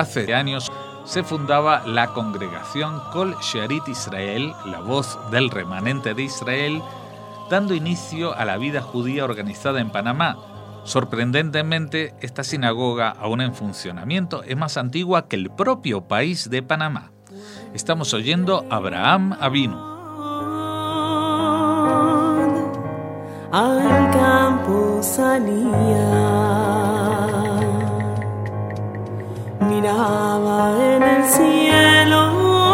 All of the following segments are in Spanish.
hace años se fundaba la congregación Kol Shearit Israel, la voz del remanente de Israel, dando inicio a la vida judía organizada en Panamá. Sorprendentemente, esta sinagoga, aún en funcionamiento, es más antigua que el propio país de Panamá. Estamos oyendo Abraham Avinu. Al campo salía, miraba en el cielo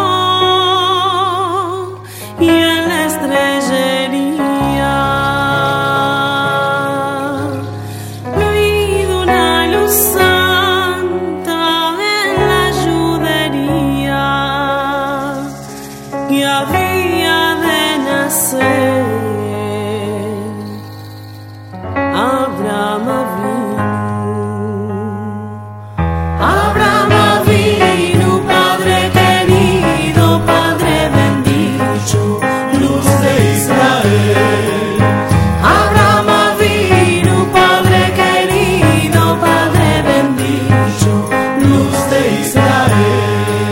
y en la estrellería vi una luz santa en la judería y había de nacer Abraham Avinu, Padre querido, Padre bendito, luz de Israel. Abraham Avinu, Padre querido, Padre bendito, luz de Israel.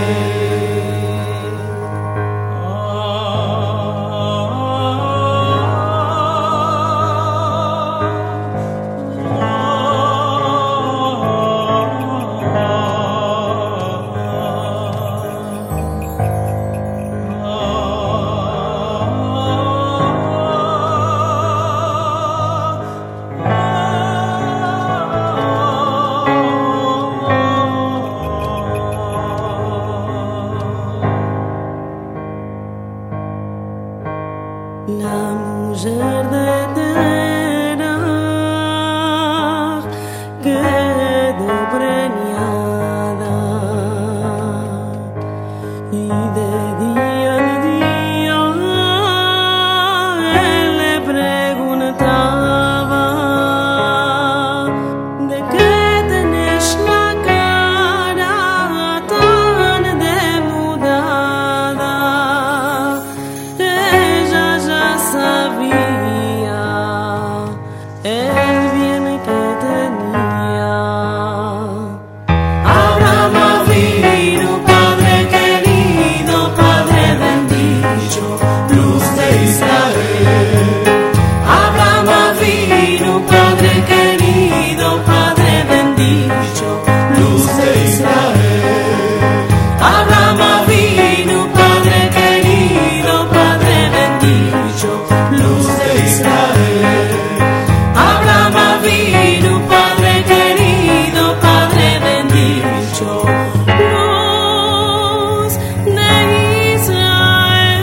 La mujer de Terach quedó preñada y de día en día él le preguntaba: ¿de qué tenés la cara tan demudada? Sabía el bien que tenía. Abraham Avinu, Padre querido, Padre bendito, luz de Israel. Abraham Avinu, Padre querido, Padre bendito, luz de Israel. Abraham Avinu, Padre querido, Padre bendito, luz de Israel. Abraham Avinu, Padre querido, Padre bendito, luz de Israel.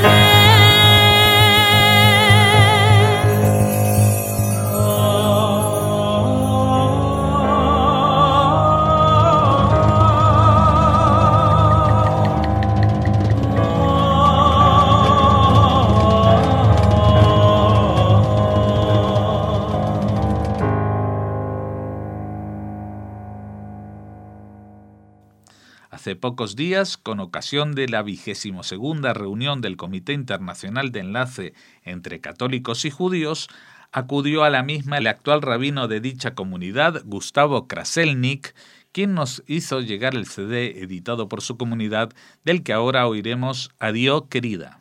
Hace pocos días, con ocasión de la 22ª reunión del Comité Internacional de Enlace entre Católicos y Judíos, acudió a la misma el actual rabino de dicha comunidad, Gustavo Kraselnik, quien nos hizo llegar el CD editado por su comunidad, del que ahora oiremos Adiós, querida.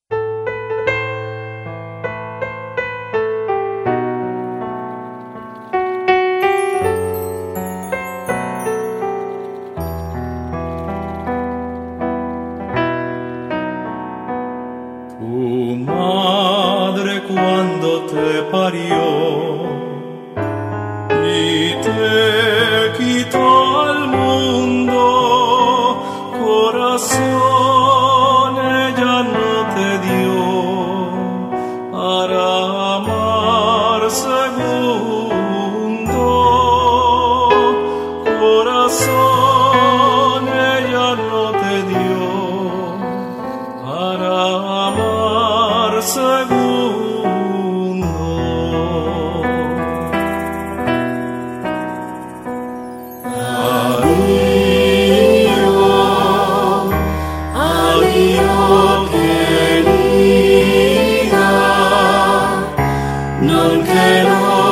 Te parió y te quitó al mundo, corazón ella no te dio para amar segundo, corazón ella no te dio para amar segundo.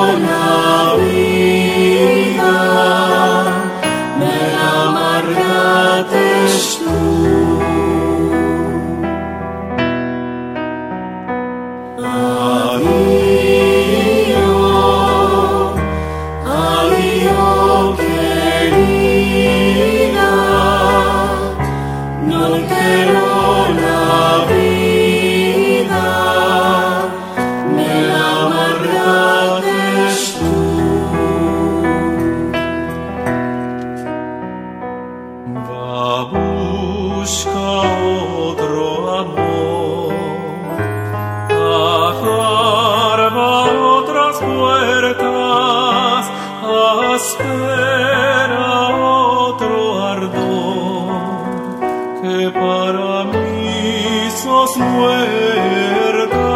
La amarga sos muerta,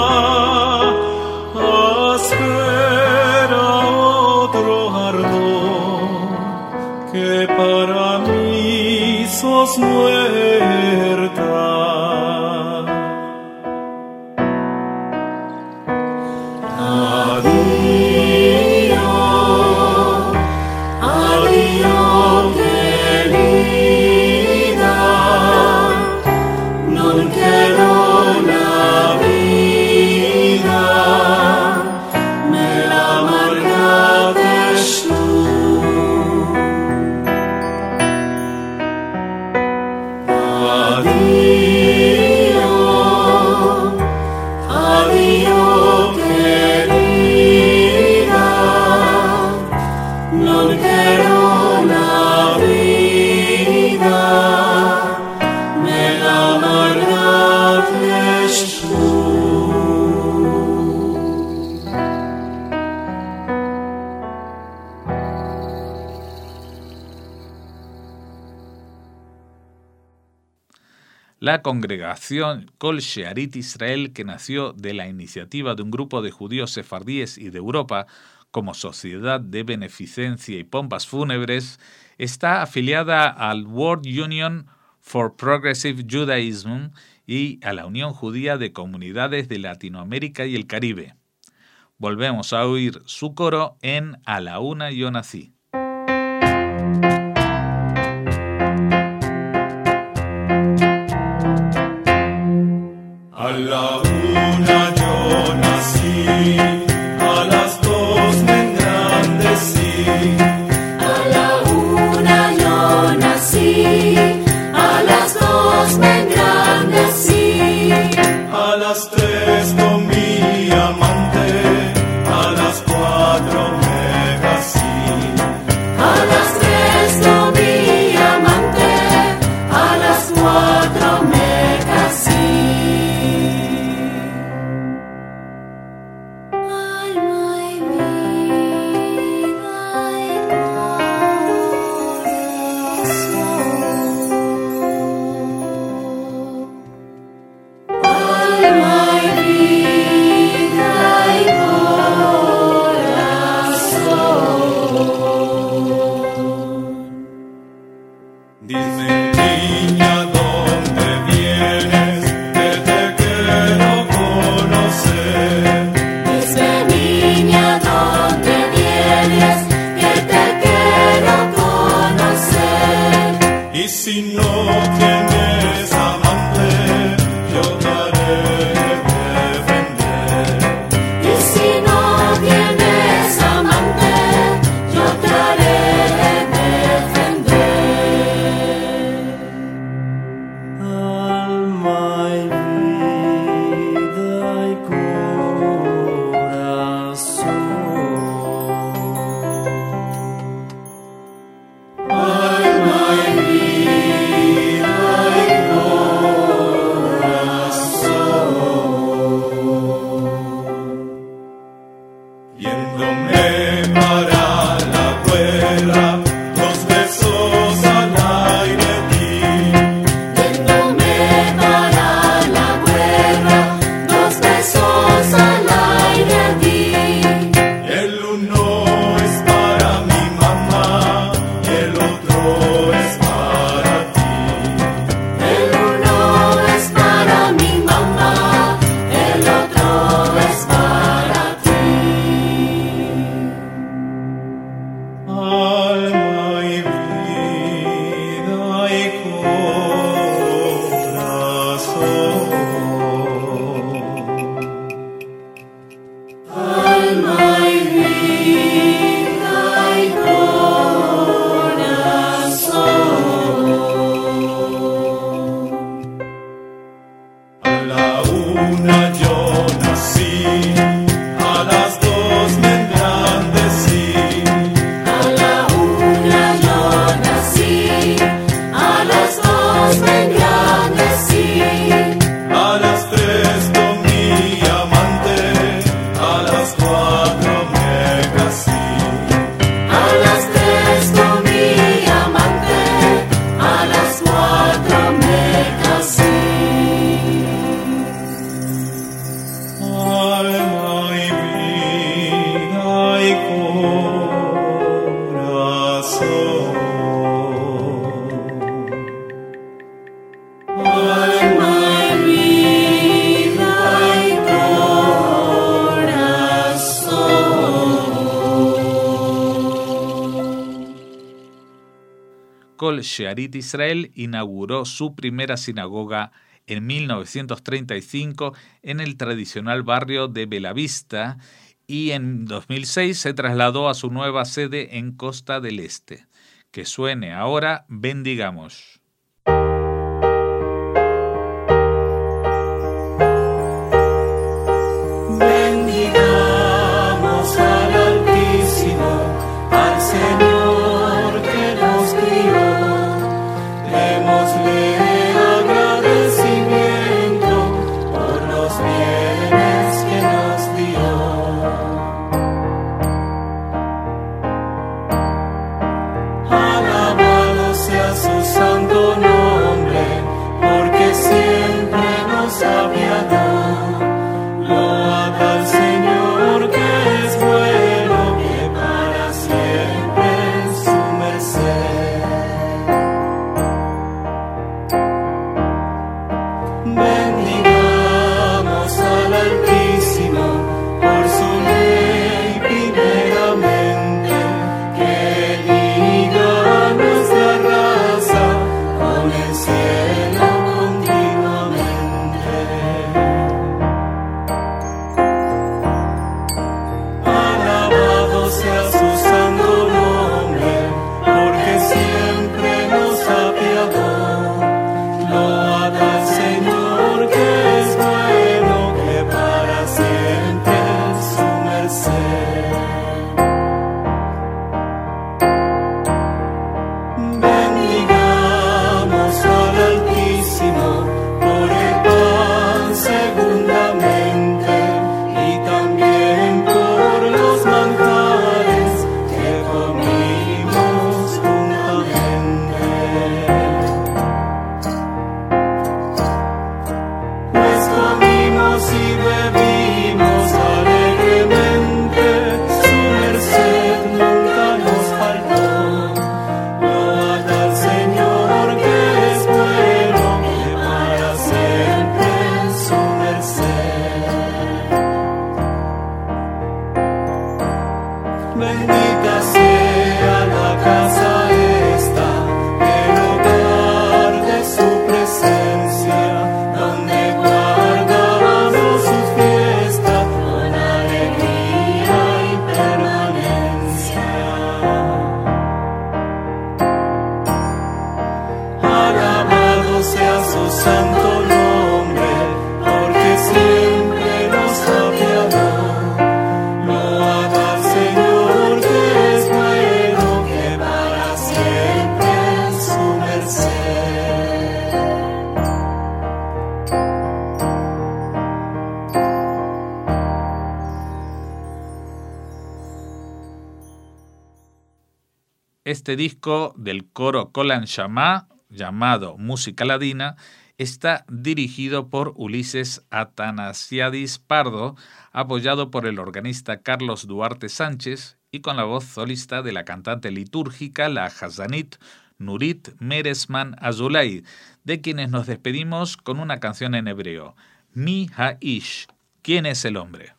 espera otro ardor, que para mí sos muerta. La congregación Kol Shearit Israel, que nació de la iniciativa de un grupo de judíos sefardíes y de Europa como sociedad de beneficencia y pompas fúnebres, está afiliada al World Union for Progressive Judaism y a la Unión Judía de Comunidades de Latinoamérica y el Caribe. Volvemos a oír su coro en A la una yo nací. A la una yo nací, a las dos me engrandecí. A la una yo nací, a las dos me engrandecí. A las tres con mi amante, a las cuatro me casé. A las tres con mi amante, a las cuatro me casé. Kol Shearit Israel inauguró su primera sinagoga en 1935 en el tradicional barrio de Belavista y en 2006 se trasladó a su nueva sede en Costa del Este. Que suene ahora Bendigamos. Bendigamos al Altísimo, al Señor que nos crió. Démosle agradecimiento por los bienes que nos dio. Alabado sea su santo nombre, porque siempre nos apiadó. Load al Señor que es bueno, que para siempre es su merced. Bendigamos al Altísimo por su ley primeramente, que liga a nuestra raza con el cielo continuamente. Alabado sea su santo nombre, porque siempre nos apiadó. Load al Señor que es bueno, que para siempre es su merced. Bendigamos al Altísimo por el pan segundamente, y también por los manjares que comimos juntamente. Pues comimos y bebimos alegremente, su merced nunca nos faltó. Load al Señor que es bueno, que para siempre es su merced. Bendita sea la casa esta, el hogar de su presencia, donde guardamos su fiesta con alegría y permanencia. Alabado sea su santo nombre, porque siempre nos apiadó. Load al Señor que es bueno, que para siempre es su merced. Este disco del coro Kol Anshamá, llamado Música Ladina, está dirigido por Ulises Atanasiadis Pardo, apoyado por el organista Carlos Duarte Sánchez y con la voz solista de la cantante litúrgica, la Hazanit Nurit Meresman Azulay, de quienes nos despedimos con una canción en hebreo, Mi Haish, ¿quién es el hombre?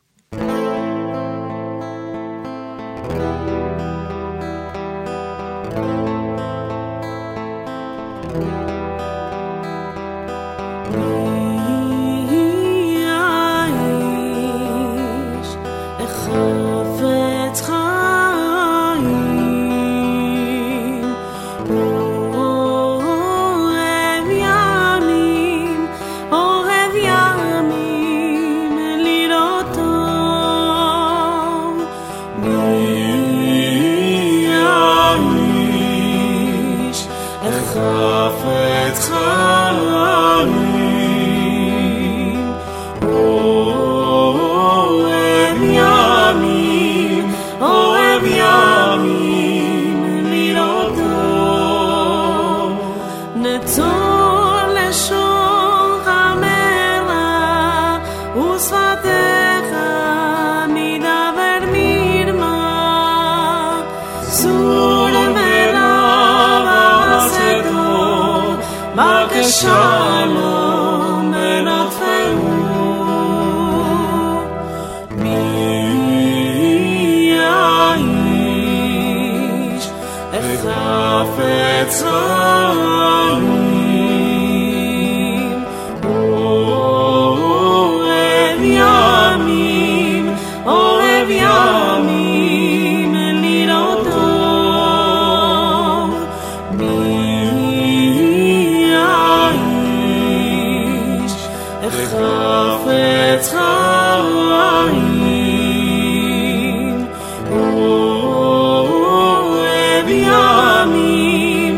Shalom benotenu mi aish echafetz חפץ חיים אוהב ימים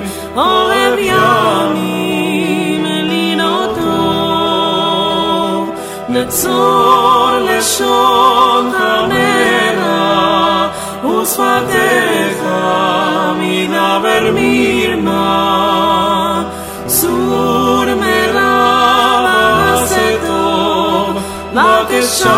לינות טוב נצור לשון חננה ושפתיך מדבר מרמה סור מרע ועשה טוב לקשר